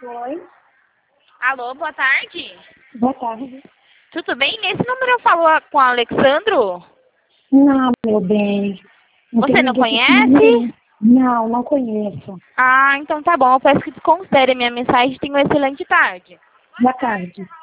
Oi, Alô, boa tarde. boa tarde. Tudo bem? Nesse número eu falo com o Alexandro? Não, meu bem. Você tem não ninguém com esse número conhece? aí. Não, não conheço. Ah, então tá bom. Eu peço que desconsidere a minha mensagem. Tenha uma excelente tarde. Boa tarde.